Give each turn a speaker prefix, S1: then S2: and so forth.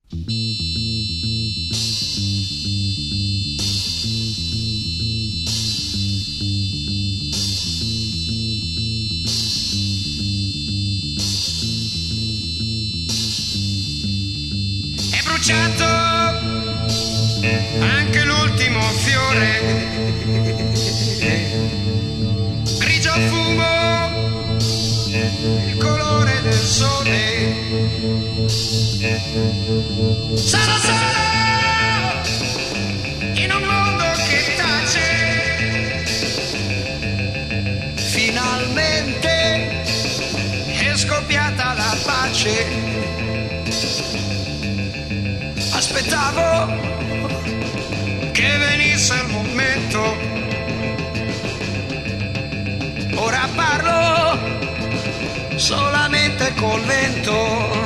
S1: È bruciato anche l'ultimo fiore, grigio fumo, il colore del sole. Sono solo in un mondo che tace. Finalmente è scoppiata la pace. Aspettavo che venisse il momento. Ora parlo solamente col vento.